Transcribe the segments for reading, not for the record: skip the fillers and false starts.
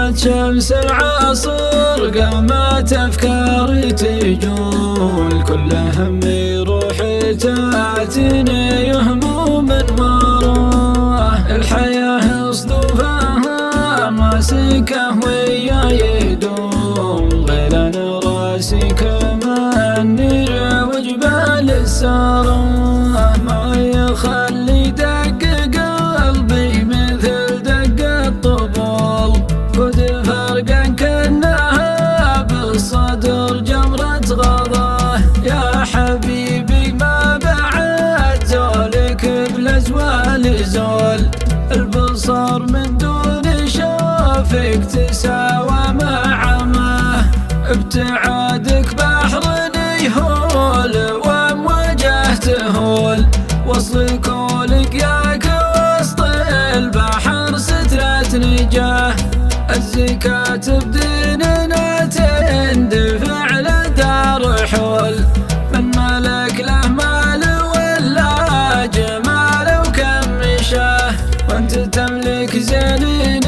طلعت شمس العصر قامت أفكاري تجول، كل هم يروح تاتني هموم وراه. الحياة صدوفها ماسكه ويا يدوم، غيلان راسي كمان نير وجبال السراه. ما يخلي دق قلبي مثل دق الطبول، خذ فرقا كأنها بالصدر جمرة غضاه. يا حبيبي ما بعد زولك بالأزوال زول، البصر من دون شوفك تساوى مع عماه. ابتعادك بحر يهول وامواجه تهول، وصل كولك ياك وسط البحر سترة نجاه. الزكاة بديننا تندفع لدار حول، من ملك له مال ولا جمال وكم مشاه. وانت تملك زينين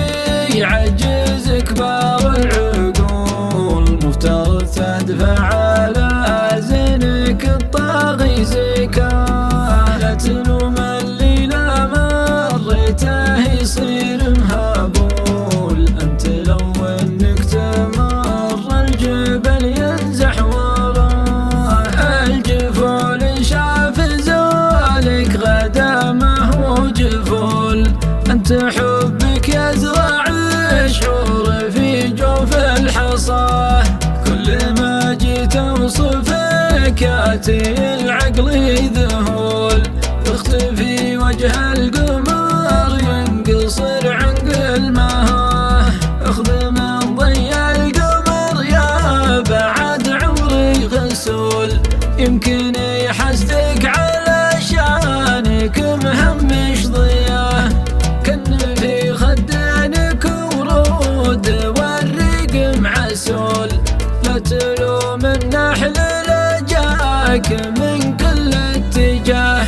يعجز كبار العقول، مفترض تدفع على زينك الطاغي زكاه. لا تلوم اللي لا مريته يصير مهبول، انت لو انك تمر الجبل ينزح وراه. الجفول شاف زولك غدا ما هو جفول، انت حبك يزرع الشعور في جوف الحصاه. كل ما جيت اوصفك ياتي العقل يذهول، تختفي وجه القمر ينقصر عنقل ماه. اخذ من ضي القمر يا بعد عمري غسول، يمكن يحسدك على شانك مهمش ضياه. كن في خدينك ورود والريق معسول، لا تلوم النحل لجاك من كل اتجاه.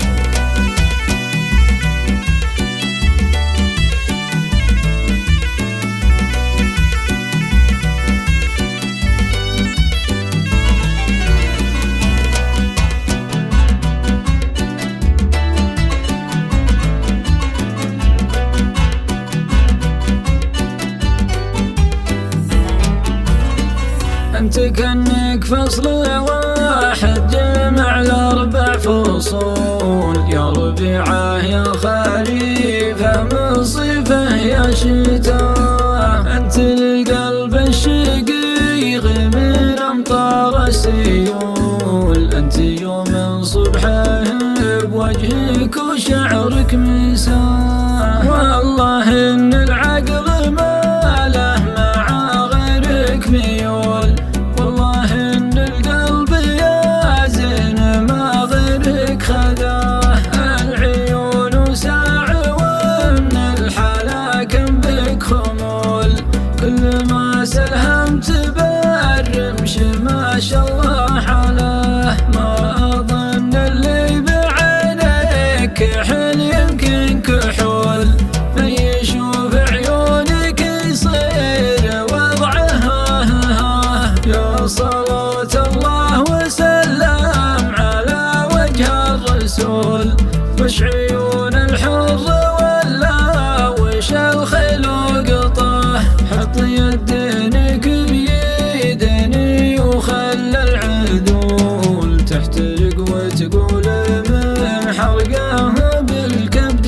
انت كأنك فصل واحد جمع الاربع فصول، يا ربيعه يا خريفه من صيفه يا شتاء. انت القلب الشقيق من امطار السيول، انت يوم صبحه بوجهك وشعرك مساه. والله ان العقل ما له مع غيرك ميول، والله ان القلب يا زين ما غيرك خذاه. العيون ساع ومن الحلاكم بك خمول، كل ما سلهمت بالرمش ما شاء الله حلاه. ما اظن اللي بعينك حل يمكن كحول، من يشوف عيونك يصير وضعها. يا صلاة الله وسلام على وجه الرسول، وش عيون الحر ولا وش الخلق طاه. حط يدينك بيدني وخلى العدول تحترق وتقول من حرقها بالكبد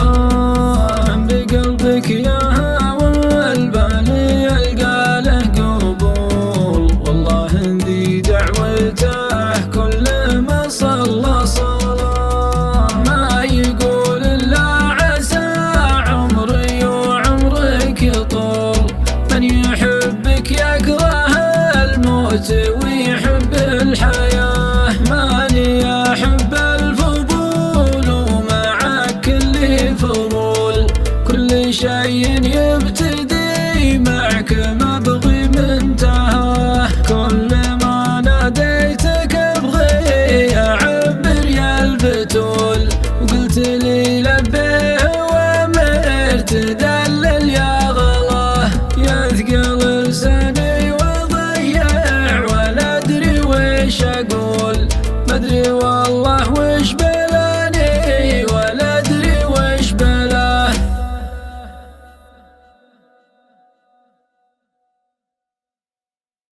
بقلبك يا هوى البال يلقى له قبول. والله عندي دعوته كل ما صلى صلاة، ما يقول الا عسى عمري وعمرك يطول. من يحبك يكره الموت ويحب الحياة، ماني احب الفضول ومعك كل فضول. كل شيء يبتدي معك ما ابغي منتهاه، كل ما ناديتك ابغي اعبر يا البتول. وقلت لي